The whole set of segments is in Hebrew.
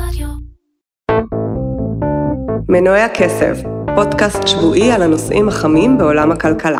רדיו. מנועי הכסף, פודקאסט שבועי על הנושאים החמים בעולם הכלכלה.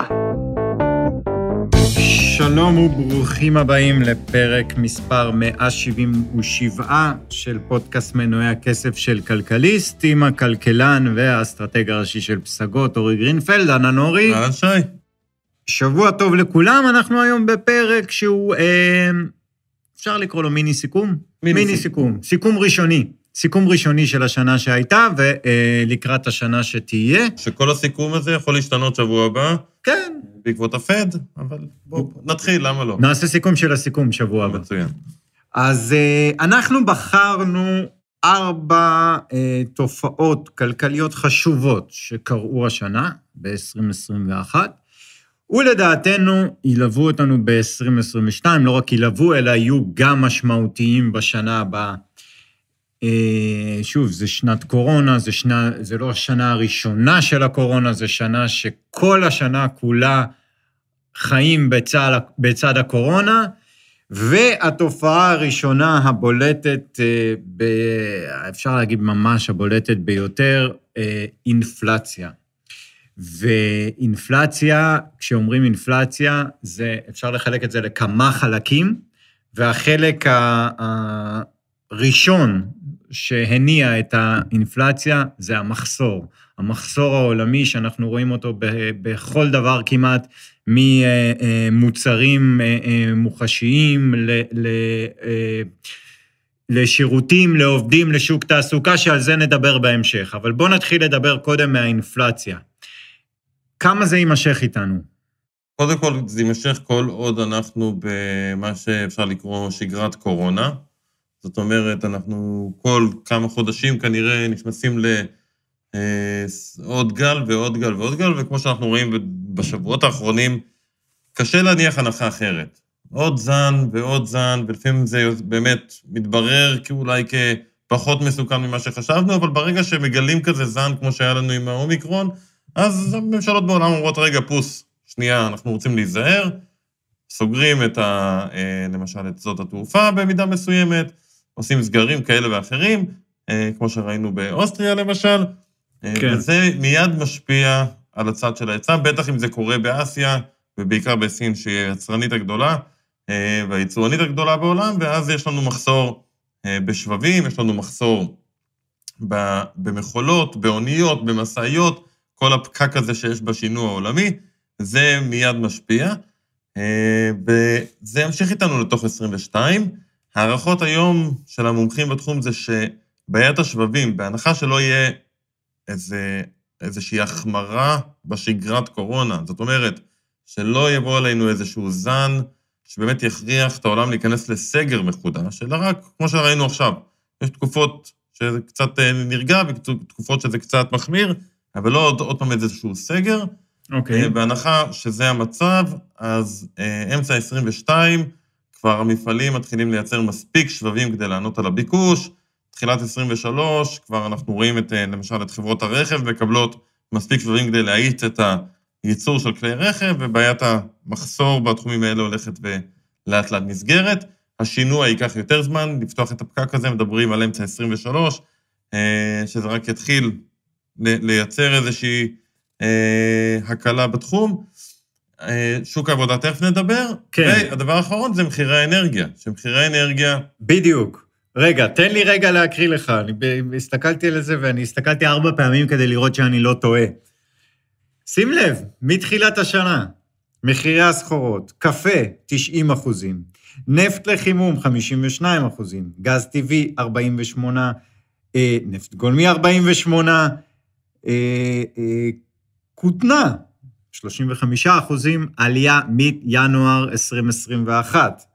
שלום וברוכים הבאים לפרק מספר 177 של פודקאסט מנועי הכסף של כלכליסט, עם הכלכלן והאסטרטג הראשי של פסגות, אורי גרינפלד. אהלן אורי. אהלן שי. שבוע טוב לכולם, אנחנו היום בפרק שהוא, אפשר לקרוא לו מיני סיכום? מיני סיכום. סיכום ראשוני של השנה שהייתה, ולקראת השנה שתהיה. שכל הסיכום הזה יכול להשתנות שבוע הבא. כן. בעקבות הפד, אבל בואו נתחיל, למה לא? נעשה סיכום של הסיכום שבוע הבא. מצוין. אז אנחנו בחרנו 4 תופעות כלכליות חשובות שקראו השנה, ב-2021, ולדעתנו ילוו אותנו ב-2022, לא רק ילוו, אלא יהיו גם משמעותיים בשנה הבאה. שוב, זה שנת קורונה, זה לא השנה הראשונה של הקורונה, זה שנה שכל השנה כולה חיים בצד הקורונה, והתופעה הראשונה הבולטת, אפשר להגיד ממש הבולטת ביותר, אינפלציה. ואינפלציה, כשאומרים אינפלציה, אפשר לחלק את זה לכמה חלקים, והחלק הראשון שהניע את האינפלציה זה המחסור. המחסור העולמי שאנחנו רואים אותו בכל דבר כמעט, ממוצרים מוחשיים לשירותים, לעובדים, לשוק תעסוקה, שעל זה נדבר בהמשך. אבל בואו נתחיל לדבר קודם מהאינפלציה. כמה זה יימשך איתנו? קודם כל, זה יימשך כל עוד אנחנו במה שאפשר לקרוא שגרת קורונה. זאת אומרת, אנחנו כל כמה חודשים כנראה נכנסים לעוד גל ועוד גל ועוד גל, וכמו שאנחנו רואים בשבועות האחרונים, קשה להניח הנחה אחרת. עוד זן ועוד זן, ולפעמים זה באמת מתברר אולי כפחות מסוכן ממה שחשבנו, אבל ברגע שמגלים כזה זן כמו שהיה לנו עם האומיקרון, אז הממשלות בעולם אומרות, רגע, פוס, שנייה, אנחנו רוצים להיזהר, סוגרים למשל את זאת התעופה במידה מסוימת, עושים סגרים כאלה ואחרים, כמו שראינו באוסטריה למשל, כן. וזה מיד משפיע על הצד של ההיצע, בטח אם זה קורה באסיה, ובעיקר בסין שהיא היצרנית הגדולה, והיצואנית הגדולה בעולם, ואז יש לנו מחסור בשבבים, יש לנו מחסור במכולות, באוניות, במסעיות, כל הפקק הזה שיש בשינוע העולמי, זה מיד משפיע, וזה ימשיך איתנו לתוך 22. הערכות היום של המומחים בתחום זה שבעיית השבבים, בהנחה שלא יהיה איזושהי החמרה בשגרת קורונה, זאת אומרת, שלא יבוא עלינו איזשהו זן, שבאמת יכריח את העולם להיכנס לסגר מחודש, אלא רק, כמו שראינו עכשיו, יש תקופות שזה קצת נרגע, ותקופות שזה קצת מחמיר, אבל לא עוד פעם איזשהו סגר. אוקיי. בהנחה שזה המצב, אז אמצע 22, כבר המפעלים מתחילים לייצר מספיק שבבים כדי לענות על הביקוש, תחילת 23, כבר אנחנו רואים למשל את חברות הרכב, מקבלות מספיק שבבים כדי להאיץ את הייצור של כלי רכב, ובעיית המחסור בתחומים האלה הולכת ולאט לאט נסגרת. השינוע ייקח יותר זמן, לפתוח את הפקק הזה, מדברים על אמצע 23, שזה רק יתחיל לייצר איזושהי הקלה בתחום. שוק העבודה תכף נדבר, כן. והדבר האחרון זה מחירי האנרגיה, שמחירי האנרגיה... בדיוק. רגע, תן לי רגע להקריא לך, אני הסתכלתי על זה ואני הסתכלתי 4 פעמים כדי לראות שאני לא טועה. שים לב, מתחילת השנה, מחירי הסחורות, קפה 90%, נפט לחימום 52%, גז טבעי 48%, נפט גולמי 48%, כותנה 35%, עלייה מינואר 2021.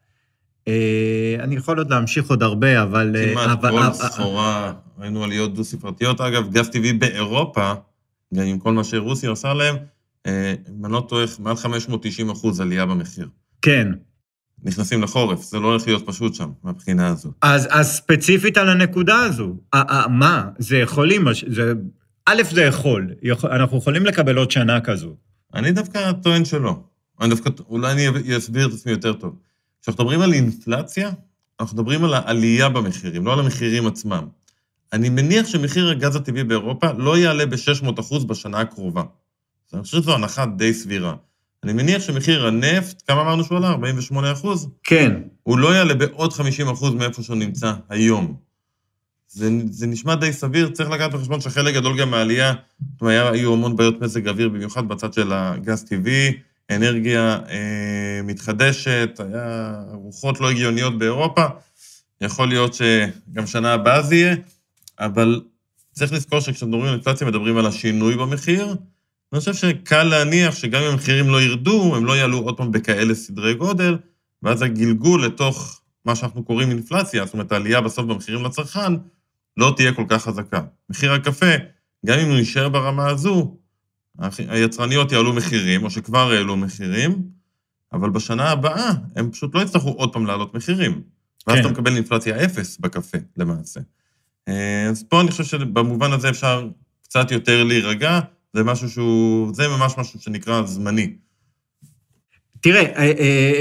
אני יכול עוד להמשיך עוד הרבה, אבל... כמעט כל סחורה, ראינו עליות דו-ספרתיות, אגב, גז טבעי באירופה, גם עם כל מה שרוסיה עושה להם, אני לא טועה, מעל 590% עלייה במחיר. כן. נכנסים לחורף, זה לא הולך להיות פשוט שם, מהבחינה הזו. אז ספציפית על הנקודה הזו, מה? זה יכולים, א' זה יכול, אנחנו יכולים לקבל עוד שנה כזו. אני דווקא טוען שלא. אולי אני אסביר את עצמי יותר טוב. כשאנחנו מדברים על אינפלציה, אנחנו מדברים על העלייה במחירים, לא על המחירים עצמם. אני מניח שמחיר הגז הטבעי באירופה לא יעלה ב-600% בשנה הקרובה. אני חושב שזו הנחה די סבירה. אני מניח שמחיר הנפט, כמה אמרנו שהוא עלה? 48%? כן. הוא לא יעלה בעוד 50% מאיפה שהוא נמצא היום. זה נשמע די סביר, צריך לקחת בחשבון שחלק גדול גם מהעלייה, היו המון בעיות מזג אוויר, במיוחד בצד של הגז טבעי, אנרגיה מתחדשת, היה רוחות לא הגיוניות באירופה, יכול להיות שגם שנה הבאה זה יהיה, אבל צריך לזכור שכשמדברים על אינפלציה מדברים על השינוי במחיר, אני חושב שקל להניח שגם אם המחירים לא ירדו, הם לא יעלו עוד פעם בכאלה סדרי גודל, ואז הגלגול לתוך מה שאנחנו קוראים אינפלציה, זאת אומרת העלייה בסוף במחירים לצרכן, לא תהיה כל כך חזקה. מחיר הקפה, גם אם הוא יישאר ברמה הזו, היצרניות יעלו מחירים, או שכבר העלו מחירים, אבל בשנה הבאה הם פשוט לא יצטרכו עוד פעם לעלות מחירים. ואז אתה מקבל אינפלציה 0 בקפה, למעשה. אז פה אני חושב שבמובן הזה אפשר קצת יותר להירגע, זה ממש משהו שנקרא זמני. תראה,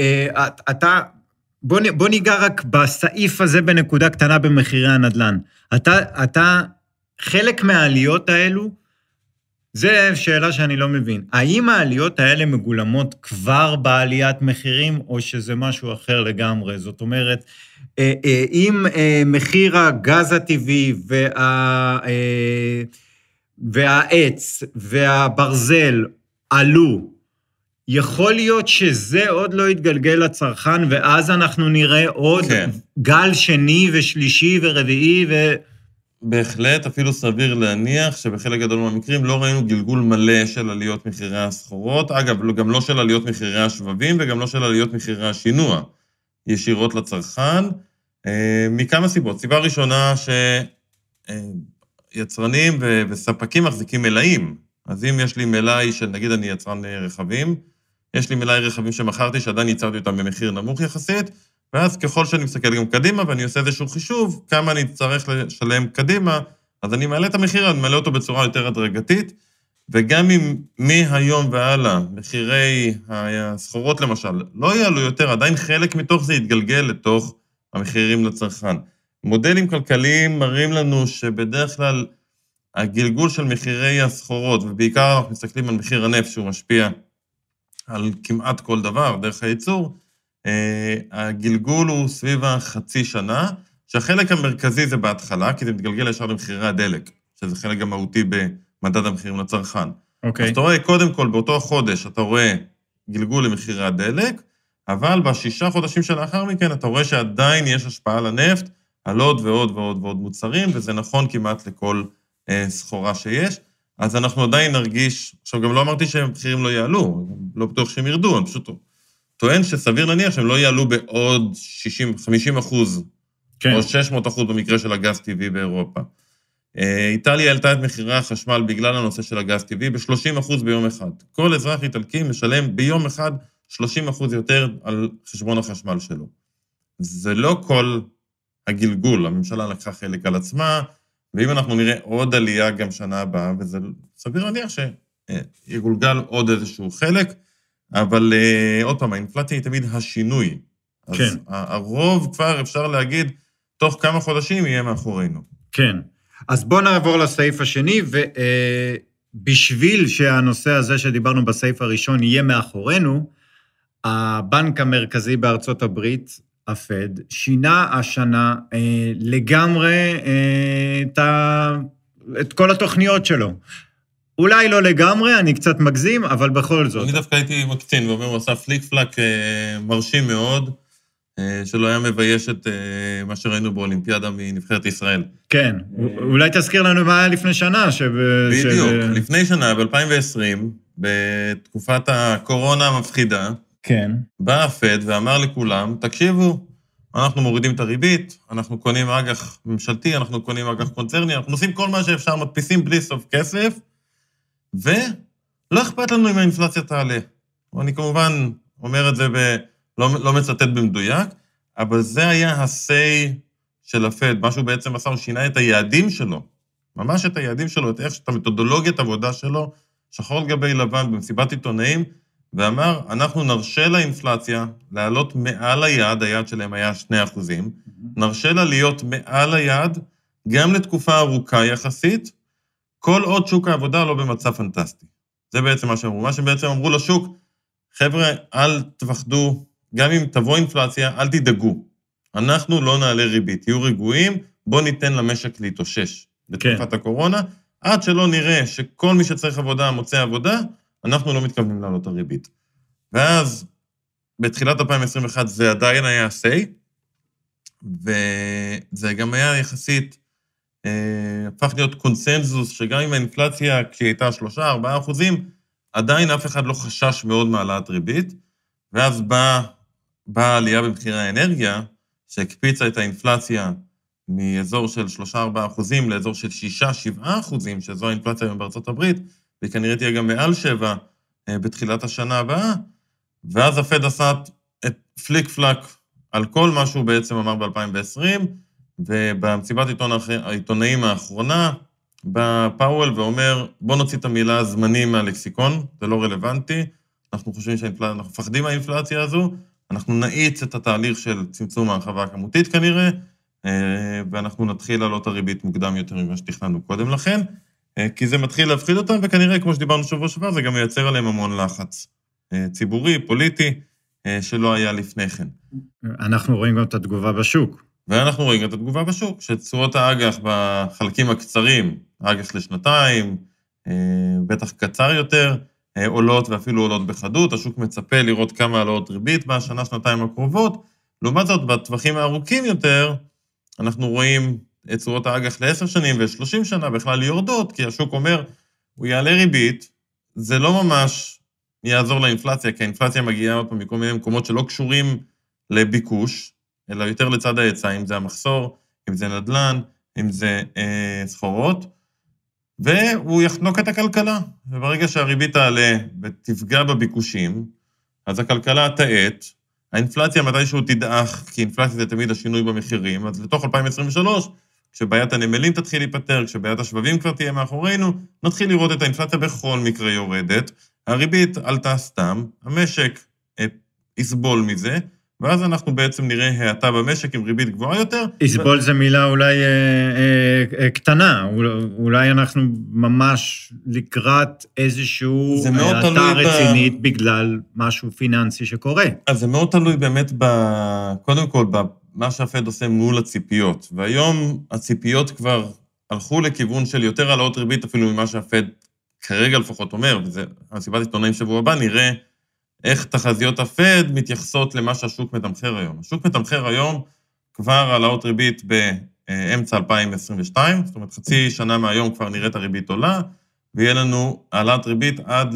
בוא ניגע רק בסעיף הזה בנקודה קטנה במחירי הנדל"ן. אתה, חלק מהעליות האלו, זה שאלה שאני לא מבין. האם העליות האלה מגולמות כבר בעליית מחירים, או שזה משהו אחר לגמרי? זאת אומרת, אם מחיר הגז הטבעי והעץ והברזל עלו, יכול להיות שזה עוד לא יתגלגל לצרכן, ואז אנחנו נראה עוד גל שני ושלישי ורביעי בהחלט, אפילו סביר להניח שבחלק גדול מהמקרים לא ראינו גלגול מלא של עליות מחירי הסחורות, אגב, גם לא של עליות מחירי השבבים וגם לא של עליות מחירי השינוע, ישירות לצרכן, מכמה סיבות. סיבה ראשונה שיצרנים וספקים מחזיקים מלאים, אז אם יש לי מלאי של, נגיד אני יצרן רכבים, יש לי מלאי רכבים שמכרתי, שעדיין ייצרתי אותם במחיר נמוך יחסית, ואז ככל שאני מסתכל גם קדימה, ואני עושה איזשהו חישוב, כמה אני צריך לשלם קדימה, אז אני מעלה את המחיר, אני מעלה אותו בצורה יותר הדרגתית, וגם אם מהיום והלאה, מחירי הסחורות למשל, לא יעלו יותר, עדיין חלק מתוך זה יתגלגל לתוך המחירים לצרכן. מודלים כלכליים מראים לנו שבדרך כלל הגלגול של מחירי הסחורות, ובעיקר אנחנו מסתכלים על מחיר הנפט שהוא משפיע על כמעט כל דבר, דרך הייצור, הגלגול הוא סביב החצי שנה, שהחלק המרכזי זה בהתחלה, כי זה מתגלגל ישר למחירי הדלק, שזה חלק המהותי במדד המחירים לצרכן. אוקיי. אז אתה רואה, קודם כל, באותו חודש אתה רואה גלגול למחירי הדלק, אבל ב6 חודשים שלאחר מכן אתה רואה שעדיין יש השפעה על הנפט, על עוד ועוד ועוד ועוד מוצרים, וזה נכון כמעט לכל סחורה שיש, אז אנחנו עדיין נרגיש, עכשיו גם לא אמרתי שהמחירים לא יעלו, לא בטוח שהם ירדו, אני פשוט טוען שסביר להניח שהם לא יעלו בעוד 50%, כן. או 600% במקרה של הגז טבעי באירופה. איטליה העלתה את מחירי החשמל בגלל הנושא של הגז טבעי ב-30% ביום אחד. כל אזרח איטלקי משלם ביום אחד 30% יותר על חשבון החשמל שלו. זה לא כל הגלגול, הממשלה לקחה חלק על עצמה, ואם אנחנו נראה עוד עלייה גם שנה הבאה, וזה סביר להניח שיגולגל עוד איזשהו חלק, אבל עוד פעם, האינפלציה היא תמיד השינוי. כן. אז הרוב כבר אפשר להגיד, תוך כמה חודשים יהיה מאחורינו. כן. אז בואו נעבור לסעיף השני, ובשביל שהנושא הזה שדיברנו בסעיף הראשון יהיה מאחורינו, הבנק המרכזי בארצות הברית, הפד, שינה השנה לגמרי את כל התוכניות שלו. אולי לא לגמרי, אני קצת מגזים, אבל בכל זאת. אני דווקא הייתי מקצין, ואומר, הוא עשה פליק פלק מרשים מאוד, שלא היה מבייש את מה שראינו באולימפיאדה מנבחרת ישראל. כן, אולי תזכיר לנו מה היה לפני שנה. בדיוק, לפני שנה, ב-2020, בתקופת הקורונה המפחידה, כן. בא הפד ואמר לכולם, תקשיבו, אנחנו מורידים את הריבית, אנחנו קונים אג"ח ממשלתי, אנחנו קונים אג"ח קונצרני, אנחנו עושים כל מה שאפשר, מדפיסים בלי סוף כסף, ולא אכפת לנו אם האינפלציה תעלה. אני כמובן אומר את זה לא מצטט במדויק, אבל זה היה ה-say של הפד, מה שהוא בעצם עשה, הוא שינה את היעדים שלו, ממש את היעדים שלו, את המתודולוגיית עבודה שלו, שחור גבי לבן במסיבת עיתונאים, ואמר, אנחנו נרשה לאינפלציה לעלות מעל היעד, היעד שלהם היה 2%, נרשה לה להיות מעל היעד, גם לתקופה ארוכה יחסית, כל עוד שוק העבודה לא במצב פנטסטי. זה בעצם מה שאמרו. מה שבעצם אמרו לשוק, חבר'ה, אל תפחדו, גם אם תבוא אינפלציה, אל תדאגו. אנחנו לא נעלה ריבית, תהיו רגועים, בוא ניתן למשק להתאושש בתקופת הקורונה, עד שלא נראה שכל מי שצריך עבודה מוצא עבודה, אנחנו לא מתכוונים לעלות הריבית. ואז בתחילת 2021 זה עדיין היה say, וזה גם היה יחסית, הפך להיות קונסנזוס, שגם עם האינפלציה, כשהיא הייתה 3-4%, עדיין אף אחד לא חשש מאוד מעלת ריבית, ואז באה עלייה במחירי האנרגיה, שהקפיצה את האינפלציה מאזור של 3-4% לאזור של 6-7%, שזו האינפלציה היום בארצות הברית, וכנראה תהיה גם מעל 7 בתחילת השנה הבאה, ואז הפד עשה את פליק פלק על כל מה שהוא בעצם אמר ב-2020, ובמסיבת העיתונאים האחרונה, בא פאוול ואומר, בוא נוציא את המילה זמני מהלקסיקון, זה לא רלוונטי, אנחנו חושבים אנחנו מפחדים מהאינפלציה הזו, אנחנו נאיץ את התהליך של צמצום ההרחבה הכמותית כנראה, ואנחנו נתחיל לעלות הריבית מוקדם יותר ממה שתכננו קודם לכן, כי זה מתחיל להפחיד אותם, וכנראה, כמו שדיברנו שבוע שעבר, זה גם מייצר עליהם המון לחץ ציבורי, פוליטי, שלא היה לפני כן. אנחנו רואים גם את התגובה בשוק. ואנחנו רואים את התגובה בשוק, שצורות האג"ח בחלקים הקצרים, האג"ח לשנתיים, בטח קצר יותר, עולות ואפילו עולות בחדות, השוק מצפה לראות כמה עלות ריבית בשנה, שנתיים הקרובות, לעומת זאת, בטווחים הארוכים יותר, אנחנו רואים את צורות האג"ח ל10 שנים ו30 שנה בכלל יורדות, כי השוק אומר, הוא יעלה ריבית, זה לא ממש יעזור לאינפלציה, כי האינפלציה מגיעה עוד פעם מכל מיני מקומות שלא קשורים לביקוש, אלא יותר לצד ההיצע, אם זה המחסור, אם זה נדל"ן, אם זה סחורות, והוא יחנוק את הכלכלה. וברגע שהריבית תעלה ותפגע בביקושים, אז הכלכלה תעט, האינפלציה מתישהו תדעך, כי אינפלציה זה תמיד השינוי במחירים, אז לתוך 2023, כשבעיית הנמלים תתחיל להיפטר, כשבעיית השבבים כבר תהיה מאחורינו, נתחיל לראות את האינפלציה בכל מקרה יורדת, הריבית עלתה סתם, המשק יסבול מזה, ואז אנחנו בעצם נראה האטה במשק עם ריבית גבוהה יותר. יסבול זה מילה אולי קטנה, אולי אנחנו ממש לקראת איזשהו האטה רצינית בגלל משהו פיננסי שקורה. אז זה מאוד תלוי באמת קודם כל במה שהפד עושה מול הציפיות, והיום הציפיות כבר הלכו לכיוון של יותר העלאות ריבית אפילו ממה שהפד כרגע לפחות אומר, וזה מסיבת עיתונאים שבוע הבא, נראה איך תחזיות הפד מתייחסות למה שהשוק מתמחר היום. השוק מתמחר היום כבר העלאות ריבית באמצע 2022, זאת אומרת חצי שנה מהיום כבר נראית הריבית עולה, ויהיה לנו העלאת ריבית עד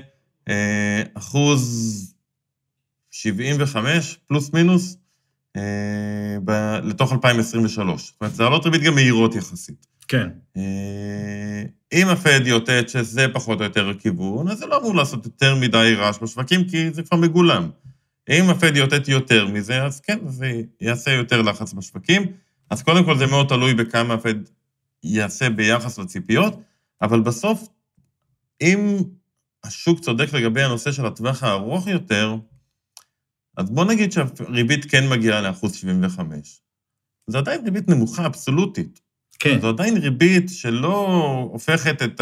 ל1.75% פלוס מינוס לתוך 2023. זאת אומרת, זה העלאות ריבית גם מהירות יחסית. כן. אם הפד יוטט שזה פחות או יותר הכיוון, אז זה לא אמור לעשות יותר מדי רעש בשווקים, כי זה כבר מגולם. אם הפד יוטט יותר מזה, אז כן, זה יעשה יותר לחץ בשווקים. אז קודם כל זה מאוד תלוי בכמה הפד יעשה ביחס לציפיות, אבל בסוף, אם השוק צודק לגבי הנושא של הטווח הארוך יותר, אז בוא נגיד שהריבית כן מגיעה ל1.75%. זה עדיין ריבית נמוכה, אבסולוטית. כן. זו עדיין ריבית שלא הופכת את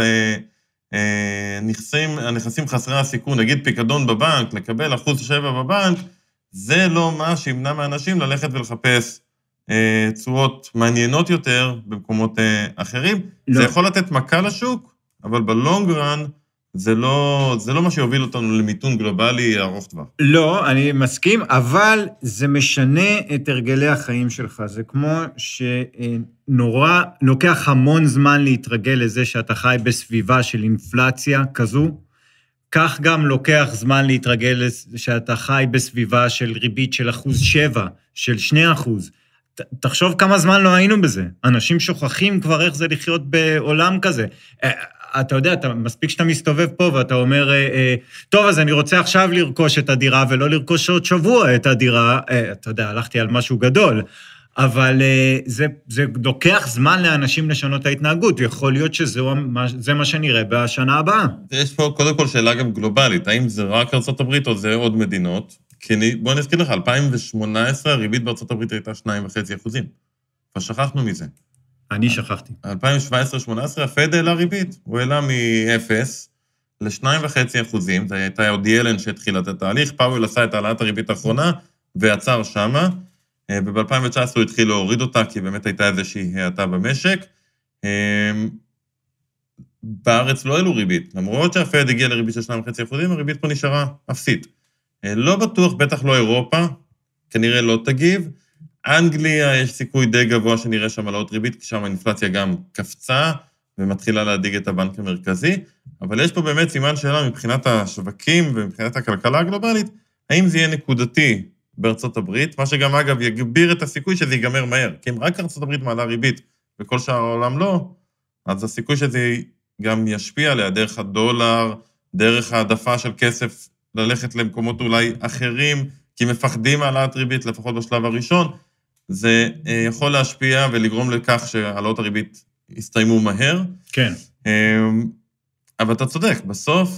הנכסים חסרי הסיכון, נגיד פיקדון בבנק, לקבל 1.7% בבנק, זה לא מה שימנע מאנשים ללכת ולחפש צורות מעניינות יותר במקומות אחרים. לא. זה יכול לתת מכה לשוק, אבל בלונג רן זה לא מה שיוביל אותנו למיתון גלובלי ארוך טווח. לא, אני מסכים, אבל זה משנה את הרגלי החיים שלך. זה כמו שנורא, לוקח המון זמן להתרגל לזה שאתה חי בסביבה של אינפלציה כזו, כך גם לוקח זמן להתרגל שאתה חי בסביבה של ריבית של 1.7%, של 2%. תחשוב כמה זמן לא היינו בזה. אנשים שוכחים כבר איך זה לחיות בעולם כזה. אתה יודע, מספיק שאתה מסתובב פה ואתה אומר, טוב, אז אני רוצה עכשיו לרכוש את הדירה, ולא לרכוש עוד שבוע את הדירה, אתה יודע, הלכתי על משהו גדול, אבל זה לוקח זמן לאנשים לשנות את ההתנהגות, ויכול להיות שזה מה שנראה בשנה הבאה. יש פה קודם כל שאלה גם גלובלית, האם זה רק ארצות הברית או זה עוד מדינות? כי בוא נזכיר לך, 2018 הריבית בארצות הברית הייתה 2.5%, ושכחנו מזה. אני שכחתי. 2017-2018, הפד העלה ריבית. הוא העלה מ-0 ל-2.5%. זה הייתה עוד ילן שהתחיל את התהליך, פאוול עשה את העלאת הריבית האחרונה, ועצר שמה, וב-2019 הוא התחיל להוריד אותה, כי באמת הייתה איזושהי האטה במשק. בארץ לא העלו ריבית, למרות שהפד הגיע לריבית של 2.5%, הריבית פה נשארה אפסית. לא בטוח, בטח לא אירופה, כנראה לא תגיב. אנגליה יש סיכוי די גבוה שנראה שם העלאות ריבית, כי שם האינפלציה גם קפצה, ומתחילה להדיג את הבנק המרכזי, אבל יש פה באמת סימן שאלה מבחינת השווקים ומבחינת הכלכלה הגלובלית, האם זה יהיה נקודתי בארצות הברית, מה שגם אגב יגביר את הסיכוי שזה ייגמר מהר, כי אם רק ארצות הברית מעלה ריבית וכל שאר העולם לא, אז הסיכוי שזה גם ישפיע עליה דרך הדולר, דרך העדפה של כסף ללכת למקומות אולי אחרים, כי מפחדים העלאת ריבית, לפחות בשלב הראשון, זה יכול להשפיע ולגרום לכך שהעלאות הריבית יסתיימו מהר. כן. אבל אתה צודק, בסוף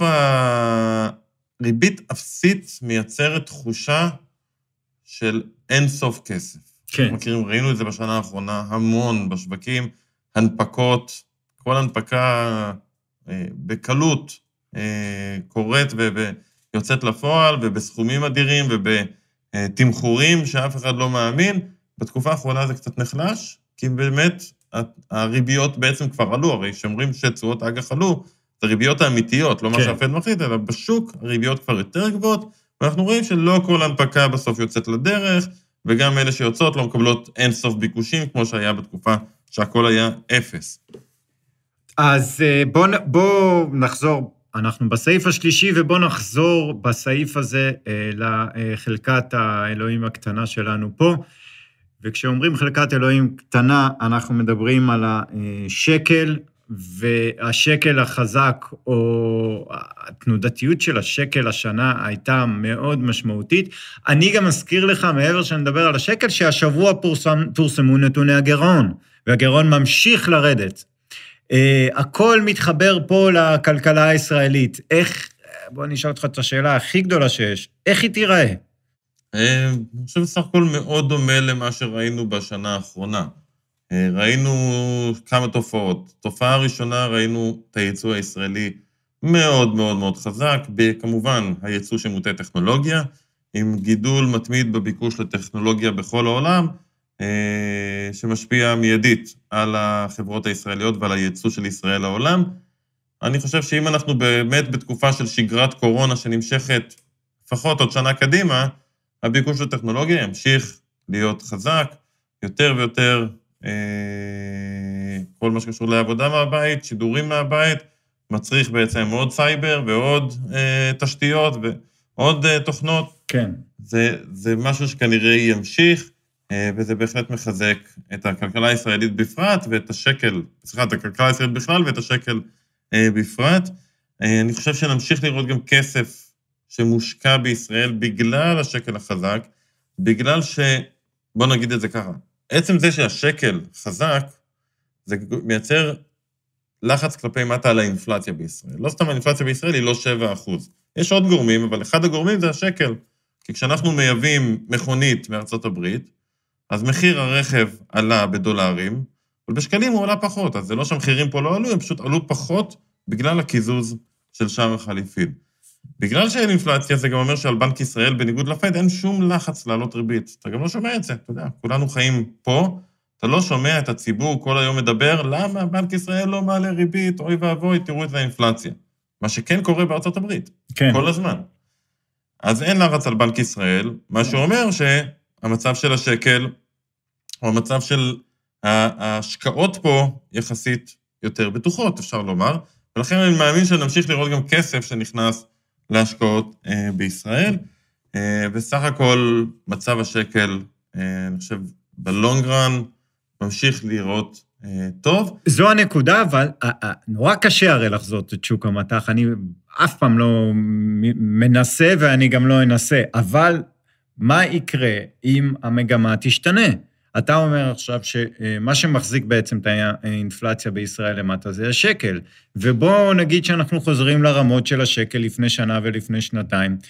הריבית אפסית מייצרת תחושה של אין סוף כסף. כן. מכירים, ראינו את זה בשנה האחרונה המון בשווקים, הנפקות, כל הנפקה בקלות קורית ויוצאת לפועל, ובסכומים אדירים ובתמחורים שאף אחד לא מאמין. בתקופה האחרונה זה קצת נחלש, כי באמת הריביות בעצם כבר עלו, הרי שאומרים שתשואות אג"ח עלו, זה ריביות האמיתיות, לא מה שהפד מחליט, אלא בשוק הריביות כבר יותר גבוהות, ואנחנו רואים שלא כל הנפקה בסוף יוצאת לדרך, וגם אלה שיוצאות לא מקבלות אין סוף ביקושים, כמו שהיה בתקופה שהכל היה 0. אז בוא נחזור, אנחנו בסעיף השלישי, ובוא נחזור בסעיף הזה לחלקת האלוהים הקטנה שלנו פה, וכשאומרים חלקת אלוהים קטנה, אנחנו מדברים על השקל, והשקל החזק, או התנודתיות של השקל השנה הייתה מאוד משמעותית. אני גם אזכיר לך, מעבר שנדבר על השקל, שהשבוע פורסמו נתוני הגירעון, והגירעון ממשיך לרדת. הכל מתחבר פה לכלכלה הישראלית. איך, בוא נשאל אותך את השאלה הכי גדולה שיש, איך היא תיראה? אני חושב בסך הכל מאוד דומה למה שראינו בשנה האחרונה. ראינו כמה תופעות. תופעה הראשונה, ראינו את הייצוא הישראלי מאוד מאוד מאוד חזק, כמובן הייצוא שמוטה טכנולוגיה, עם גידול מתמיד בביקוש לטכנולוגיה בכל העולם, שמשפיע מיידית על החברות הישראליות ועל הייצוא של ישראל לעולם. אני חושב שאם אנחנו באמת בתקופה של שגרת קורונה שנמשכת לפחות עוד שנה קדימה, הביקוש לטכנולוגיה ימשיך להיות חזק, יותר ויותר כל מה שקשור לעבודה מהבית, שידורים מהבית, מצריך בעצם עוד סייבר ועוד תשתיות ועוד תוכנות. כן. זה משהו שכנראה ימשיך, וזה בהחלט מחזק את הכלכלה הישראלית בפרט, ואת השקל, את הכלכלה הישראלית בכלל ואת השקל בפרט. אני חושב שנמשיך לראות גם כסף שמושקע בישראל בגלל השקל החזק, בגלל בוא נגיד את זה ככה, עצם זה שהשקל חזק, זה מייצר לחץ כלפי מטה על האינפלציה בישראל. לא סתם האינפלציה בישראל היא לא 7%. יש עוד גורמים, אבל אחד הגורמים זה השקל. כי כשאנחנו מייבאים מכונית מארצות הברית, אז מחיר הרכב עלה בדולרים, אבל בשקלים הוא עלה פחות, אז זה לא שהמחירים פה לא עלו, הם פשוט עלו פחות בגלל הקיזוז של שער החליפין. בגלל שאין אינפלציה, זה גם אומר שעל בנק ישראל, בניגוד לפד, אין שום לחץ לעלות ריבית. אתה גם לא שומע את זה, אתה יודע, כולנו חיים פה, אתה לא שומע את הציבור כל היום מדבר, למה בנק ישראל לא מעלה ריבית, אוי ואבוי, תראו את האינפלציה. מה שכן קורה בארצות הברית, כן. כל הזמן. אז אין לחץ על בנק ישראל, מה שאומר שהמצב של השקל, או המצב של ההשקעות פה, יחסית יותר בטוחות, אפשר לומר, ולכן אני מאמין שנמשיך לראות גם כסף שנכנס להשקעות בישראל, וסך הכל מצב השקל, אני חושב, בלונגרן, ממשיך לראות טוב. זו הנקודה, אבל נורא קשה הרי לחזות את שוק המטח, אני אף פעם לא מנסה ואני גם לא אנסה, אבל מה יקרה אם המגמה תשתנה? אתה אומר עכשיו שמה שמחזיק בעצם את האינפלציה בישראל למטה זה השקל, ובואו נגיד שאנחנו חוזרים לרמות של השקל לפני שנה ולפני שנתיים,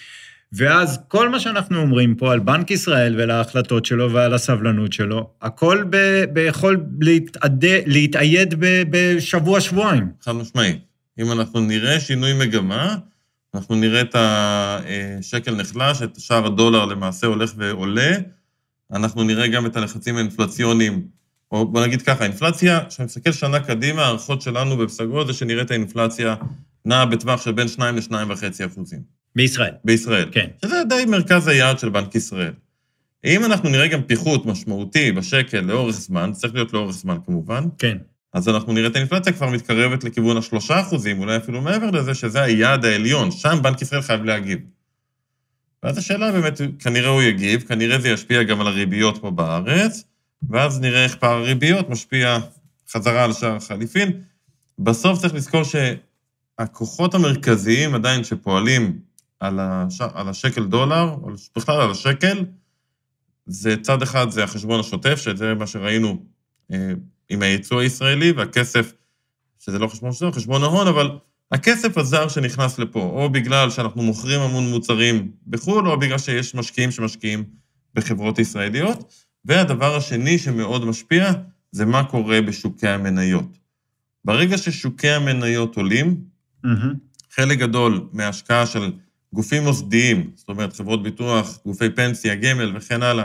ואז כל מה שאנחנו אומרים פה על בנק ישראל ולהחלטות שלו ועל הסבלנות שלו, הכל יכול להתאייד בשבוע-שבועיים. חד משמעית. אם אנחנו נראה שינוי מגמה, אנחנו נראה את השקל נחלש, את שער הדולר למעשה הולך ועולה, אנחנו נראה גם את הלחצים האינפלציוניים, או בוא נגיד ככה, האינפלציה, כשאני מסתכל שנה קדימה, הערכות שלנו בפסגות זה שנראה את האינפלציה נעה בטווח של בין 2 ל-2.5%. בישראל. בישראל. כן. שזה די מרכז היעד של בנק ישראל. אם אנחנו נראה גם פיחות משמעותי בשקל לאורך זמן, צריך להיות לאורך זמן כמובן, כן. אז אנחנו נראה את האינפלציה כבר מתקרבת לכיוון 3%, אולי אפילו מעבר לזה, שזה היעד העליון, שם בנק ישראל חייב להגיב. ואז השאלה באמת, כנראה הוא יגיב, כנראה זה ישפיע גם על הריביות פה בארץ, ואז נראה איך פער הריביות משפיע חזרה על שער החליפין. בסוף צריך לזכור שהכוחות המרכזיים עדיין שפועלים על השקל דולר, או בכלל על השקל, זה צד אחד, זה החשבון השוטף, שזה מה שראינו עם הייצוא הישראלי, והכסף, שזה לא חשבון שוטף, חשבון ההון, אבל הכסף הזר שנכנס לפה, או בגלל שאנחנו מוכרים המון מוצרים בחו"ל, או בגלל שיש משקיעים שמשקיעים בחברות ישראליות, והדבר השני שמאוד משפיע, זה מה קורה בשוקי המניות. ברגע ששוקי המניות עולים, חלק גדול מההשקעה של גופים מוסדיים, זאת אומרת חברות ביטוח, גופי פנסיה, גמל וכן הלאה,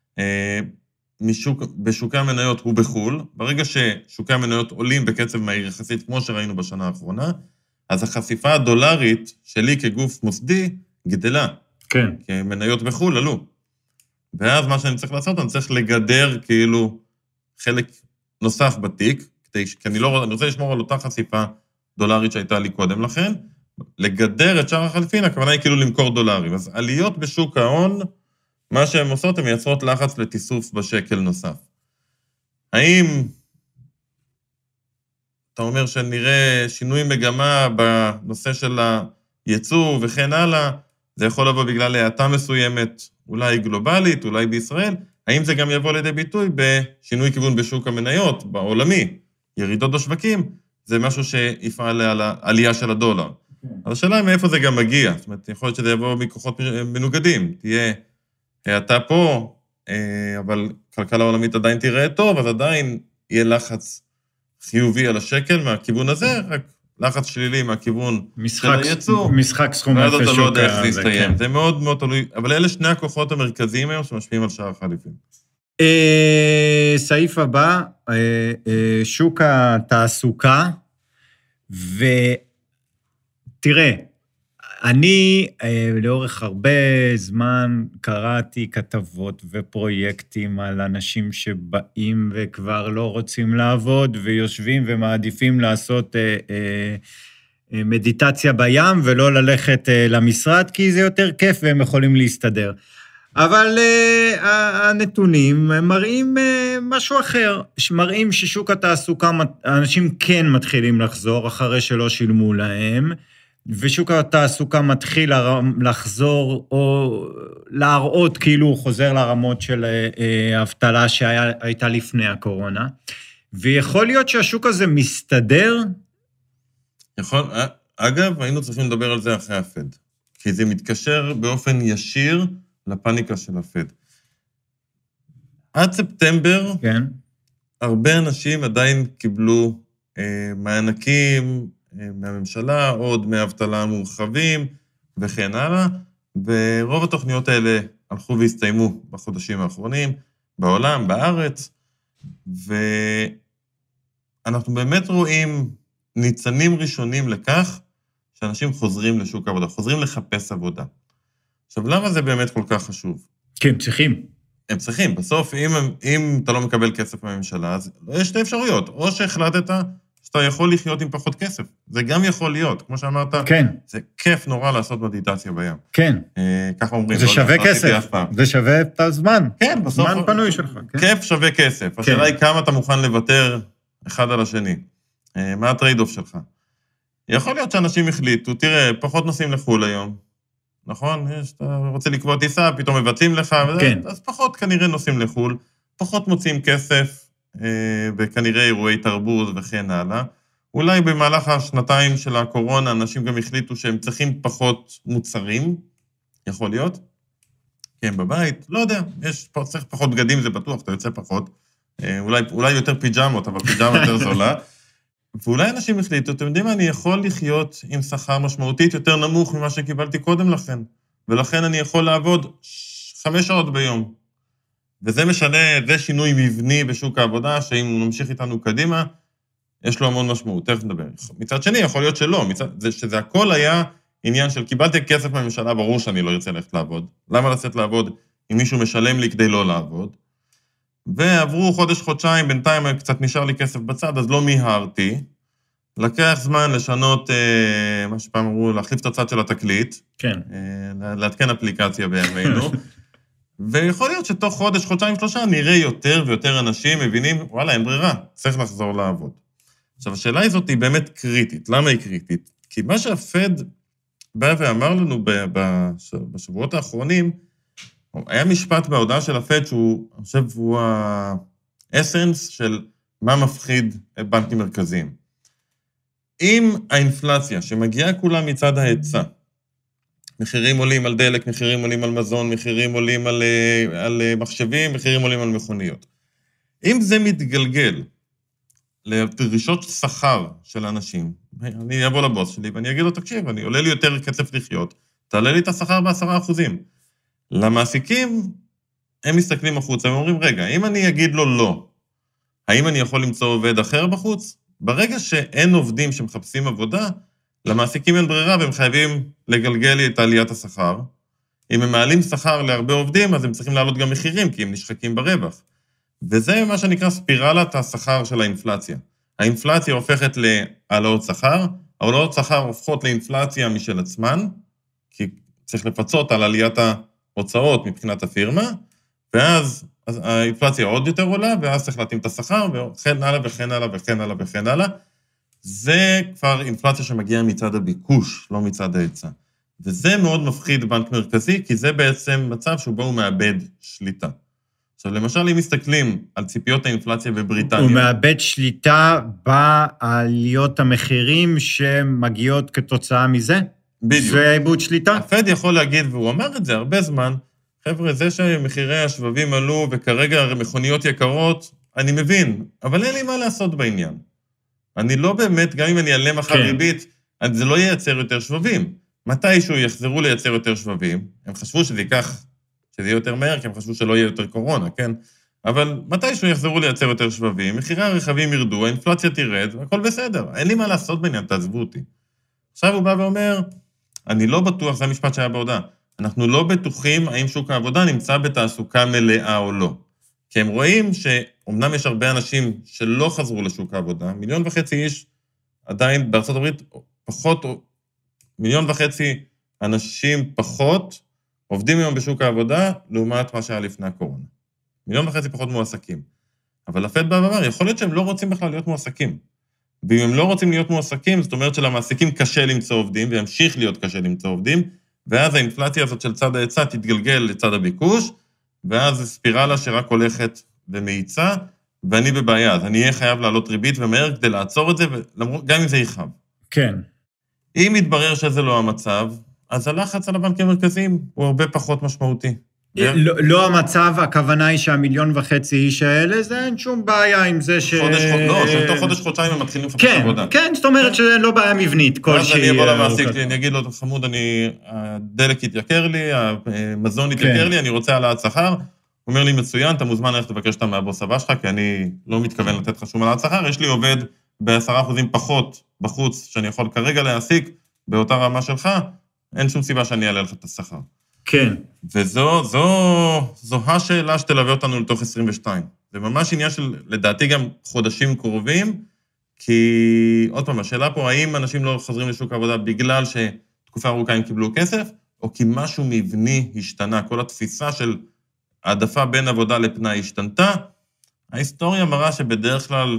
בשוקי המניות הוא בחול, ברגע ששוקי המניות עולים בקצב מהיר יחסית, כמו שראינו בשנה האחרונה, אז החשיפה הדולרית שלי כגוף מוסדי גדלה. כן. כי מניות בחול עלו. ואז מה שאני צריך לעשות, אני צריך לגדר כאילו חלק נוסף בתיק, כי אני רוצה לשמור על אותה חשיפה דולרית שהייתה לי קודם לכן, לגדר את שער החליפין, הכוונה היא כאילו למכור דולרים. אז עליות בשוק ההון, מה שהן עושות, הן מייצרות לחץ לתיסוף בשקל נוסף. האם אתה אומר שנראה שינוי מגמה בנושא של הייצוא וכן הלאה, זה יכול לבוא בגלל האטה מסוימת, אולי גלובלית, אולי בישראל, האם זה גם יבוא לידי ביטוי בשינוי כיוון בשוק המניות, בעולמי, ירידות בשווקים, זה משהו שיפעל על העלייה של הדולר. אז השאלה היא מאיפה זה גם מגיע, זאת אומרת, יכול להיות שזה יבוא מכוחות מנוגדים, תהיה האטה פה, אבל כלכלה עולמית עדיין תראה טוב, אז עדיין יהיה לחץ חיובי על השקל מהכיוון הזה, רק לחץ שלילי מהכיוון של הייצוא. משחק סכום אפס שוק. ואז אתה לא יודע איך זה יסתיים. זה מאוד מאוד תלוי, אבל אלה שני הכוחות המרכזיים היום שמשפיעים על שער החליפין. סעיף הבא, שוק התעסוקה, ותראה, אני לאורך הרבה זמן קראתי כתבות ופרויקטים על אנשים שבאים וכבר לא רוצים לעבוד ויושבים ומעדיפים לעשות מדיטציה בים ולא ללכת למשרד כי זה יותר כיף והם יכולים להסתדר. אבל הנתונים מראים משהו אחר, מראים ששוק התעסוקה, אנשים כן מתחילים לחזור אחרי שלא שילמו להם, ושוק התעסוקה מתחיל לחזור או להראות כאילו הוא חוזר לרמות של האבטלה שהייתה לפני הקורונה, ויכול להיות שהשוק הזה מסתדר? יכול, אגב, היינו צריכים לדבר על זה אחרי הפד, כי זה מתקשר באופן ישיר לפניקה של הפד. עד ספטמבר, כן. הרבה אנשים עדיין קיבלו מענקים מהממשלה, עוד מאבטלה מורחבים וכן הלאה, ורוב התוכניות האלה הלכו והסתיימו בחודשים האחרונים, בעולם, בארץ, ואנחנו באמת רואים ניצנים ראשונים לכך שאנשים חוזרים לשוק העבודה, חוזרים לחפש עבודה. עכשיו, למה זה באמת כל כך חשוב? כי הם צריכים. הם צריכים. בסוף, אם אתה לא מקבל כסף מהממשלה, אז יש שתי אפשרויות. או שהחלטת שאתה יכול לחיות עם פחות כסף. זה גם יכול להיות. כמו שאמרת, כן. זה כיף נורא לעשות מדיטציה בים. כן. ככה אומרים. זה שווה כסף. זה שווה את הזמן. כן, בסוף. זמן פנוי שלך. כיף שווה כסף. השאלה היא כמה אתה מוכן לוותר אחד על השני. מה הטרייד-אוף שלך? יכול להיות שאנשים החליטו, תראה, פחות נוסעים לחו"ל היום. נכון? אתה רוצה לקבוע טיסה, פתאום מבצעים לך, כן. אז פחות כנראה נוסעים לחו"ל, פחות מוצאים כסף, וכנראה אירועי תרבות וכן הלאה. אולי במהלך השנתיים של הקורונה, אנשים גם החליטו שהם צריכים פחות מוצרים, יכול להיות. כי הם בבית, לא יודע, צריך פחות בגדים, זה בטוח, אתה יוצא פחות. אולי יותר פיג'מות, אבל פיג'מה יותר זולה. ואולי אנשים החליטו, אתם יודעים מה, אני יכול לחיות עם שכר משמעותית יותר נמוך ממה שקיבלתי קודם לכן, ולכן אני יכול לעבוד 5 שעות ביום. וזה משנה, זה שינוי מבני בשוק העבודה, שאם הוא ממשיך איתנו קדימה, יש לו המון משמעות, תכף נדבר. מצד שני, יכול להיות שלא, שזה הכל היה עניין של קיבלתי כסף מהממשלה, ברור שאני לא ארצה ללכת לעבוד. למה לצאת לעבוד אם מישהו משלם לי כדי לא לעבוד? ועברו חודש-חודשיים, בינתיים קצת נשאר לי כסף בצד, אז לא מיהרתי. לקח זמן לשנות, מה שפעם אמרו, להחליף את הצד של התקליט. כן. להתקן אפליקציה בימינו. ויכול להיות שתוך חודש, חודשיים, 3, נראה יותר ויותר אנשים מבינים, וואלה, אין ברירה, צריך לחזור לעבוד. עכשיו, השאלה הזאת היא באמת קריטית. למה היא קריטית? כי מה שהפד בא ואמר לנו בשבועות האחרונים, היה משפט בהודעה של הפד שהוא, אני חושב, הוא האסנס של מה מפחיד את בנקים מרכזיים. אם האינפלציה שמגיעה כולה מצד ההיצע, מחירים עולים על דלק, מחירים עולים על מזון, מחירים עולים על מחשבים, מחירים עולים על מכוניות. אם זה מתגלגל לדרישות שכר של אנשים, אני אבוא לבוס שלי ואני אגיד לו, תקשיב, אני עולה לי יותר כסף לחיות, תעלה לי את השכר ב10%. למעסיקים, הם מסתכלים החוץ, הם אומרים, רגע, אם אני אגיד לו לא, האם אני יכול למצוא עובד אחר בחוץ? ברגע שאין עובדים שמחפשים עבודה, למעסיקים אין ברירה והם חייבים לגלגל את עליית השכר. אם הם מעלים שכר להרבה עובדים, אז הם צריכים לעלות גם מחירים, כי הם נשחקים ברווח. וזה מה שנקרא ספירלת השכר של האינפלציה. האינפלציה הופכת להעלאות שכר, העלאות שכר הופכות לאינפלציה משל עצמן, כי צריך לפצות על עליית ההוצאות מבחינת הפירמה, ואז האינפלציה עוד יותר עולה, ואז צריך להתאים את השכר, וכן הלאה וכן הלאה וכן הלאה וכן הלאה. זה כבר אינפלציה שמגיעה מצד הביקוש, לא מצד ההיצע. וזה מאוד מפחיד בנק מרכזי, כי זה בעצם מצב שבו הוא מאבד שליטה. עכשיו, למשל, אם מסתכלים על ציפיות האינפלציה בבריטניה... הוא מאבד שליטה בעליות המחירים שמגיעות כתוצאה מזה? בדיוק. זה עיבוד שליטה? הפד יכול להגיד, והוא אמר את זה הרבה זמן, חבר'ה, זה שמחירי השבבים עלו וכרגע מכוניות יקרות, אני מבין, אבל אין לי מה לעשות בעניין. אני לא באמת, גם אם אני אעלה מחר ריבית, זה לא ייצר יותר שבבים. מתישהו יחזרו לייצר יותר שבבים, הם חשבו שזה יהיה יותר מהר, כי הם חשבו שלא יהיה יותר קורונה, כן? אבל מתישהו יחזרו לייצר יותר שבבים, מחירי הרכבים ירדו, האינפלציה תירד, הכל בסדר, אין לי מה לעשות בעניין, תעזבו אותי. עכשיו הוא בא ואומר, אני לא בטוח, זה המשפט שהיה בהודעה, אנחנו לא בטוחים האם שוק העבודה נמצא בתעסוקה מלאה או לא. כי הם רואים שאומנם יש הרבה אנשים שלא חזרו לשוק העבודה, 1.5 מיליון איש עדיין בארצות הברית פחות, 1.5 מיליון אנשים פחות עובדים היום בשוק העבודה, לעומת מה שהיה לפני הקורונה. 1.5 מיליון פחות מועסקים. אבל הפד בא ואמר, יכול להיות שהם לא רוצים בכלל להיות מועסקים. ואם הם לא רוצים להיות מועסקים, זאת אומרת שלמעסיקים קשה למצוא עובדים, וימשיך להיות קשה למצוא עובדים, ואז האינפלציה הזאת של צד ההיצע תתגלגל לצד הביקוש, ואז זו ספירלה שרק הולכת ומאיצה, ואני בבעיה, אז אני אהיה חייב לעלות ריבית ומהר כדי לעצור את זה, גם אם זה יחב. כן. אם יתברר שזה לא המצב, אז הלחץ על הבנקים המרכזיים הוא הרבה פחות משמעותי. לא המצב, הכוונה היא שה1.5 מיליון איש האלה, זה אין שום בעיה עם זה לא, שתוך חודש-חודשיים הם מתחילים לפחות עבודה. כן, זאת אומרת שזה לא בעיה מבנית, כלשהי. אז אני אבוא למעסיק, אני אגיד לו, חמוד, הדלק יתייקר לי, המזון יתייקר לי, אני רוצה העלאת שכר. הוא אומר לי, מצוין, אתה מוזמן ללכת לבקש אותה מהבוס הבא שלך, כי אני לא מתכוון לתת לך שום העלאת שכר, יש לי עובד ב10% פחות בחוץ, שאני יכול כרגע להעסיק באותה רמה שלך, אין שום סיבה שאני אעלה לך את השכר. כן. וזו השאלה שתלווה אותנו לתוך 22. זה ממש עניין של, לדעתי, גם חודשים קרובים, כי, עוד פעם, השאלה פה, האם אנשים לא חוזרים לשוק העבודה בגלל שתקופה ארוכה הם קיבלו כסף, או כי משהו מבני השתנה, כל התפיסה של העדפה בין עבודה לפנאי השתנתה. ההיסטוריה מראה שבדרך כלל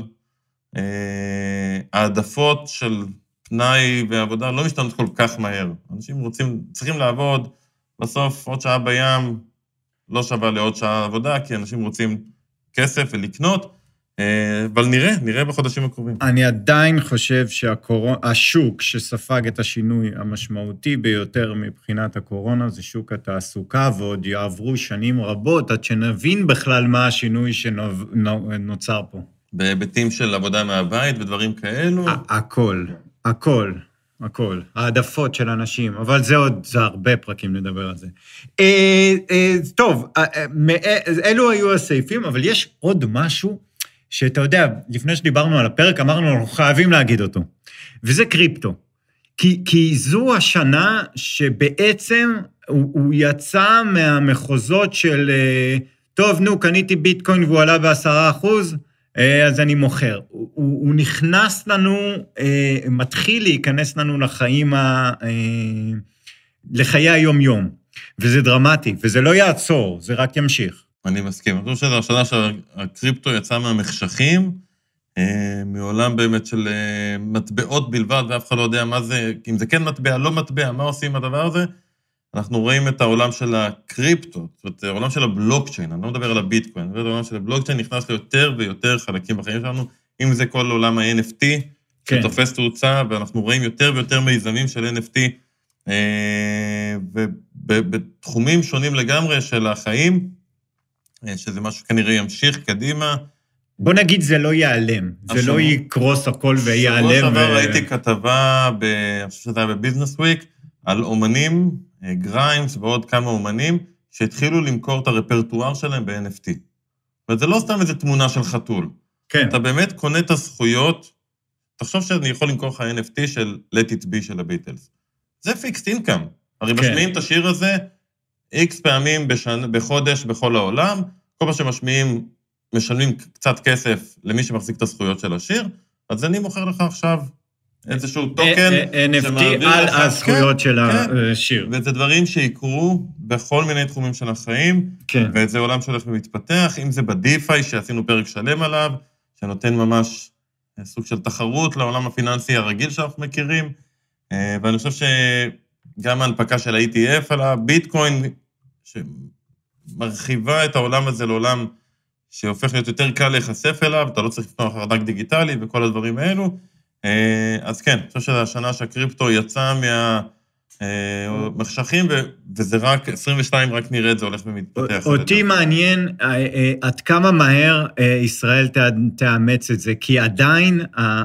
העדפות של פנאי ועבודה לא משתנות כל כך מהר. אנשים צריכים לעבוד, בסוף עוד שעה בים לא שווה לעוד שעה עבודה, כי אנשים רוצים כסף ולקנות, אבל נראה בחודשים הקרובים. אני עדיין חושב שהשוק שספג את השינוי המשמעותי ביותר מבחינת הקורונה, זה שוק התעסוקה, ועוד יעברו שנים רבות, עד שנבין בכלל מה השינוי שנוצר פה. בהיבטים של עבודה מהבית ודברים כאלו? הכל. העדפות של אנשים, אבל זה הרבה פרקים לדבר על זה. טוב, אלו היו הסעיפים, אבל יש עוד משהו שאתה יודע, לפני שדיברנו על הפרק, אמרנו, אנחנו חייבים להגיד אותו, וזה קריפטו. כי זו השנה שבעצם הוא יצא מהמחוזות של, טוב, נו, קניתי ביטקוין והוא עלה ב10%, אז אני מוכר. הוא נכנס לנו, מתחיל להיכנס לנו לחיי היום-יום, וזה דרמטי, וזה לא יעצור, זה רק ימשיך. אני מסכים. אני חושב שזו השנה שהקריפטו יצא מהמחשכים, מעולם באמת של מטבעות בלבד, ואף אחד לא יודע מה זה, אם זה כן מטבע, לא מטבע, מה עושים עם הדבר הזה? אנחנו רואים את העולם של הקריפטו, זאת אומרת, העולם של הבלוקצ'יין, אני לא מדבר על הביטקוין, אני מדבר על העולם של הבלוקצ'יין, נכנס ליותר ויותר חלקים בחיים שלנו, אם זה כל עולם ה-NFT, שתופס תאוצה, ואנחנו רואים יותר ויותר מיזמים של NFT, ובתחומים שונים לגמרי של החיים, שזה משהו כנראה ימשיך קדימה. בוא נגיד, זה לא ייעלם, זה לא יקרוס הכל וייעלם. שבוע שעבר ראיתי כתבה, אני חושב שזה היה בביזנס וויק, על אומנים, גריימס ועוד כמה אומנים, שהתחילו למכור את הרפרטואר שלהם ב-NFT. וזה לא סתם איזו תמונה של חתול. כן. אתה באמת קונה את הזכויות, תחשוב שאני יכול למכור לך NFT של Let It Be של הביטלס. זה פיקסט אינקאם. הרי משמיעים את השיר הזה, X פעמים בחודש בכל העולם, כל מה שמשמיעים, משלמים קצת כסף למי שמחזיק את הזכויות של השיר, אז אני מוכר לך עכשיו איזשהו טוקן NFT על הזכויות של השיר. וזה דברים שיקרו בכל מיני תחומים של החיים, וזה עולם שהולך ומתפתח, אם זה בדיפיי שעשינו פרק שלם עליו, שנותן ממש סוג של תחרות לעולם הפיננסי הרגיל שאנחנו מכירים, ואני חושב שגם ההנפקה של ה-ETF על הביטקוין, שמרחיבה את העולם הזה לעולם שהופך להיות יותר קל להיחשף אליו, אתה לא צריך לפתוח ארנק דיגיטלי וכל הדברים האלו, אז כן, אני חושב שזה השנה שהקריפטו יצא מהמחשכים, וזה רק, 22 רק נראה את זה הולך ומתפתח. אותי מעניין עד כמה מהר ישראל תאמץ את זה, כי עדיין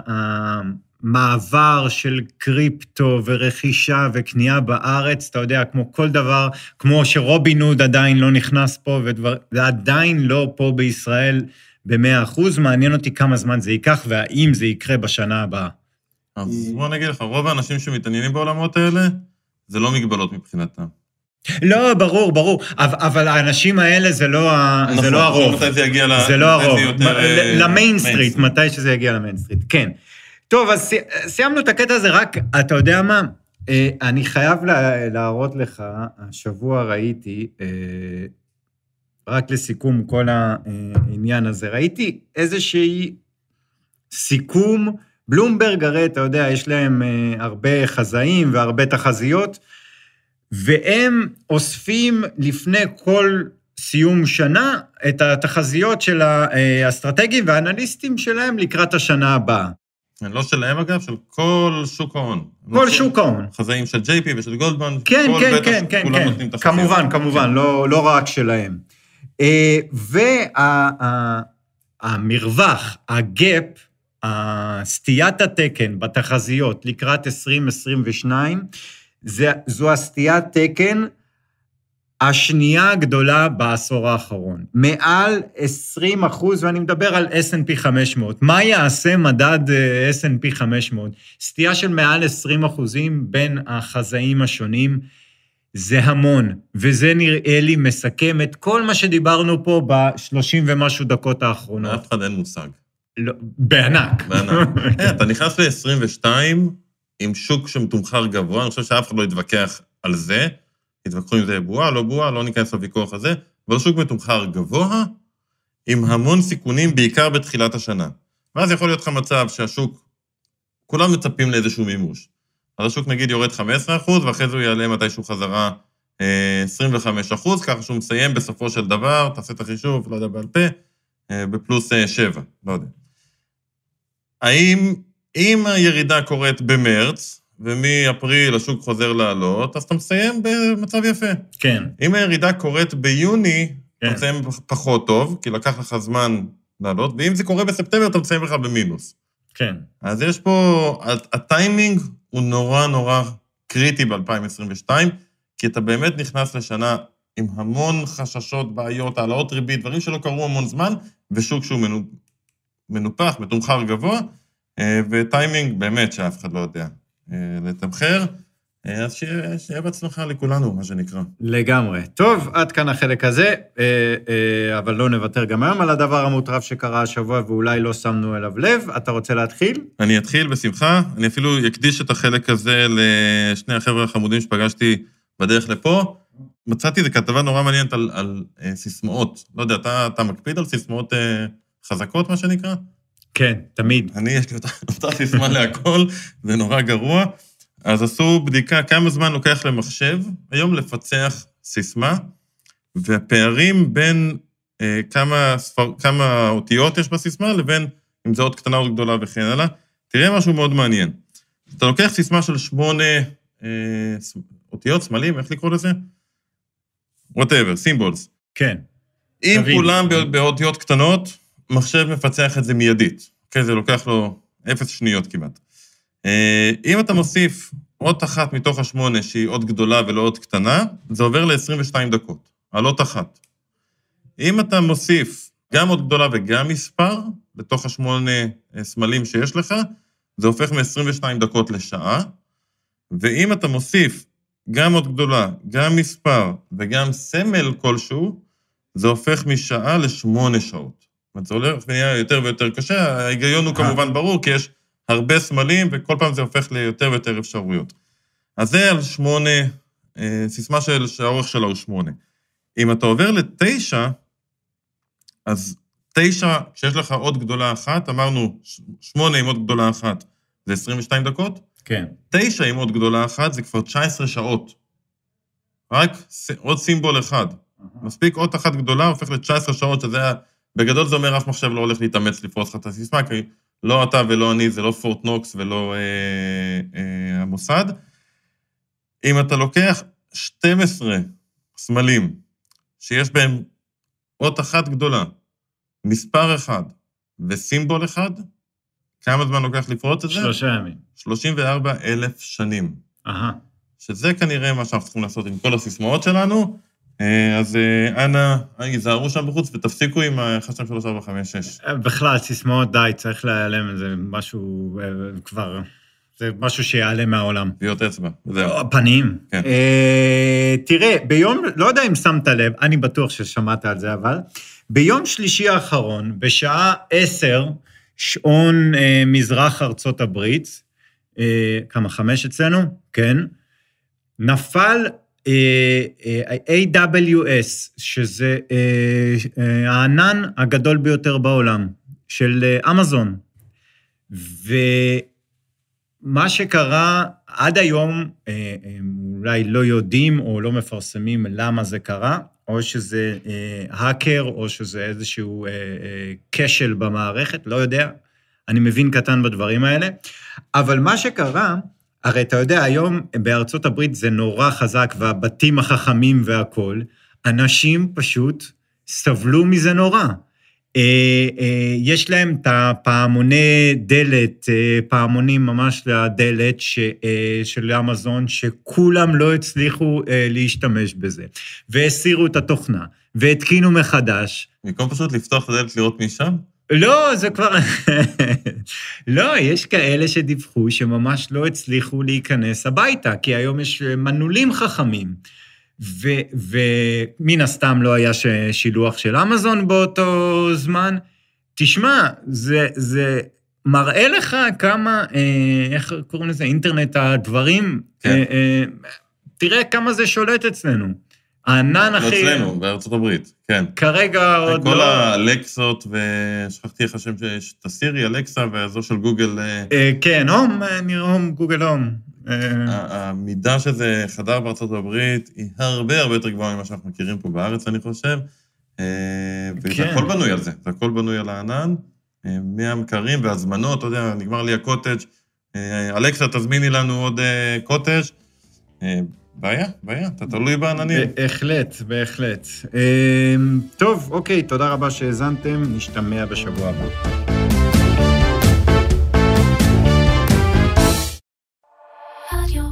המעבר של קריפטו ורכישה וקנייה בארץ, אתה יודע, כמו כל דבר, כמו שרובין הוד עדיין לא נכנס פה, זה עדיין לא פה בישראל ב100%, מעניין אותי כמה זמן זה ייקח, והאם זה יקרה בשנה הבאה. אז בוא נגיד לך, רוב האנשים שמתעניינים בעולמות האלה, זה לא מגבלות מבחינתם. לא, ברור, אבל האנשים האלה זה לא הרוב. מתי זה יגיע למיינסטריט, מתי שזה יגיע למיינסטריט, כן. טוב, אז סיימנו את הקטע הזה, רק, אתה יודע מה, אני חייב להראות לך, השבוע ראיתי, רק לסיכום כל העניין הזה, ראיתי איזושהי סיכום, בלומברג הרי, אתה יודע, יש להם הרבה חזאים והרבה תחזיות, והם אוספים לפני כל סיום שנה את התחזיות של האסטרטגיים והאנליסטים שלהם לקראת השנה הבאה. לא שלהם אגב, של כל שוק ההון. כל שוק ההון. חזאים של JP ושל גולדמן. כן, כמובן, לא רק שלהם. והמרווח, הגאפ, סטיית התקן בתחזיות לקראת 2022, זו הסטיית תקן השנייה הגדולה בעשור האחרון. מעל 20%, ואני מדבר על S&P 500. מה יעשה מדד S&P 500? סטייה של מעל 20% בין החזאים השונים, זה המון, וזה נראה לי מסכם את כל מה שדיברנו פה ב30 ומשהו דקות האחרונות. אף אחד אין מושג. לא, בענק. אתה נכנס ל-22 עם שוק שמתומחר גבוה, אני חושב שאף אחד לא יתווכח על זה, יתווכחו אם זה בועה, לא ניכנס לוויכוח הזה, אבל שוק מתומחר גבוה, עם המון סיכונים, בעיקר בתחילת השנה. ואז יכול להיות לך מצב שהשוק, כולם מצפים לאיזשהו מימוש. אז השוק נגיד יורד 15%, ואחרי זה הוא יעלה מתישהו חזרה 25%, ככה שהוא מסיים בסופו של דבר, תעשה את החישוב, לא יודע בעל פה, בפלוס 7, לא יודע. אם הירידה קורית במרץ, ומאפריל השוק חוזר לעלות, אז אתה מסיים במצב יפה. כן. אם הירידה קורית ביוני, כן. אתה מסיים פחות טוב, כי לקח לך זמן לעלות, ואם זה קורה בספטמבר, אתה מסיים בכלל במינוס. כן. אז יש פה, הטיימינג הוא נורא נורא קריטי ב-2022, כי אתה באמת נכנס לשנה עם המון חששות, בעיות, העלאות ריבית, דברים שלא קרו המון זמן, ושוק שהוא מנופח, מתומחר גבוה, וטיימינג באמת שאף אחד לא יודע לתמחר, אז שיהיה בהצלחה לכולנו, מה שנקרא. לגמרי. טוב, עד כאן החלק הזה, אבל לא נוותר גם היום על הדבר המוטרף שקרה השבוע, ואולי לא שמנו אליו לב. אתה רוצה להתחיל? אני אתחיל בשמחה, אני אפילו אקדיש את החלק הזה לשני החבר'ה החמודים שפגשתי בדרך לפה. מצאתי איזו כתבה נורא מעניינת על סיסמאות. לא יודע, אתה מקפיד על סיסמאות חזקות, מה שנקרא? כן, תמיד. יש לי אותה סיסמה להכל, זה נורא גרוע. אז עשו בדיקה כמה זמן לוקח למחשב, היום לפצח סיסמה, והפערים בין כמה אותיות יש בסיסמה, לבין אם זה עוד קטנה או גדולה וכן הלאה. תראה משהו מאוד מעניין. אתה לוקח סיסמה של 8 אותיות, סמלים, איך לקרוא לזה? whatever, symbols. כן. אם כולם באותיות קטנות, מחשב מפצח את זה מיידית. אוקיי, זה לוקח לו 0 שניות כמעט. אם אתה מוסיף אות אחת מתוך 8 שהיא אות גדולה ולא אות קטנה, זה עובר ל-22 דקות, על אות אחת. אם אתה מוסיף גם אות גדולה וגם מספר, לתוך 8 סמלים שיש לך, זה הופך מ-22 דקות לשעה, ואם אתה מוסיף גם אות גדולה, גם מספר וגם סמל כלשהו, זה הופך משעה ל8 שעות. זאת אומרת, זה הולך ונהיה יותר ויותר קשה, ההיגיון הוא כמובן ברור, כי יש הרבה סמלים, וכל פעם זה הופך ליותר ויותר אפשרויות. אז זה על 8, סיסמה שהאורך שלה הוא 8. אם אתה עובר ל9, אז 9, כשיש לך עוד גדולה אחת, אמרנו 8 עם עוד גדולה אחת, זה 22 דקות? כן. 9 עם עוד גדולה אחת, זה כבר 19 שעות. רק עוד סימבול אחד. מספיק עוד אחת גדולה, הופך ל-19 שעות, שזה בגדול זה אומר, אף מחשב לא הולך להתאמץ לפרוס לך את הסיסמה, כי לא אתה ולא אני, זה לא פורט נוקס ולא המוסד. אם אתה לוקח 12 סמלים, שיש בהם אות אחת גדולה, מספר אחד וסימבול אחד, כמה זמן לוקח לפרוץ את זה? 3 ימים. 34,000 שנים. שזה כנראה מה שאנחנו צריכים לעשות עם כל הסיסמאות שלנו, אז אנא, יזהרו שם בחוץ ותפסיקו עם 1, 2, 3, 4, 5, 6. בכלל, סיסמאות די, צריך להיעלם, זה משהו כבר, זה משהו שיעלם מהעולם. טביעות אצבע, זהו. פנים. כן. תראה, ביום, לא יודע אם שמת לב, אני בטוח ששמעת על זה, אבל ביום שלישי האחרון, בשעה 10, שעון מזרח ארצות הברית, כמה 5 אצלנו? כן. נפל AWS, שזה הענן הגדול ביותר בעולם, של אמזון. ומה שקרה עד היום, אולי לא יודעים או לא מפרסמים למה זה קרה, או שזה האקר, או שזה איזשהו כשל במערכת, לא יודע, אני מבין קטן בדברים האלה, אבל מה שקרה, הרי אתה יודע, היום בארצות הברית זה נורא חזק, והבתים החכמים והכל, אנשים פשוט סבלו מזה נורא. יש להם את הפעמוני דלת, פעמונים ממש לדלת של אמזון, שכולם לא הצליחו להשתמש בזה, והסירו את התוכנה, והתקינו מחדש. במקום פשוט לפתוח את הדלת לראות משם? לא, זה כבר... לא, יש כאלה שדיווחו שממש לא הצליחו להיכנס הביתה, כי היום יש מנעולים חכמים, ומן הסתם לא היה שילוח של אמזון באותו זמן. תשמע, זה מראה לך כמה, איך קוראים לזה, אינטרנט הדברים, כן. תראה כמה זה שולט אצלנו. הענן הכי... לא אצלנו, בארצות הברית, כן. כרגע עוד לא... כל האלקסות, ושכחתי איך השם שיש את הסירי, אלקסה, והזו של גוגל... כן, הום, גוגל הום. המידה שזה חדר בארצות הברית, היא הרבה הרבה יותר גבוהה ממה שאנחנו מכירים פה בארץ, אני חושב, וזה הכל בנוי על זה, זה הכל בנוי על הענן, מהמקרים והזמנות, אתה יודע, נגמר לי הקוטג', אלכסה, תזמיני לנו עוד קוטג', בעיה, אתה תלוי בעננים. בהחלט. טוב, אוקיי, תודה רבה שהאזנתם, נשתמע בשבוע הבא. רדיו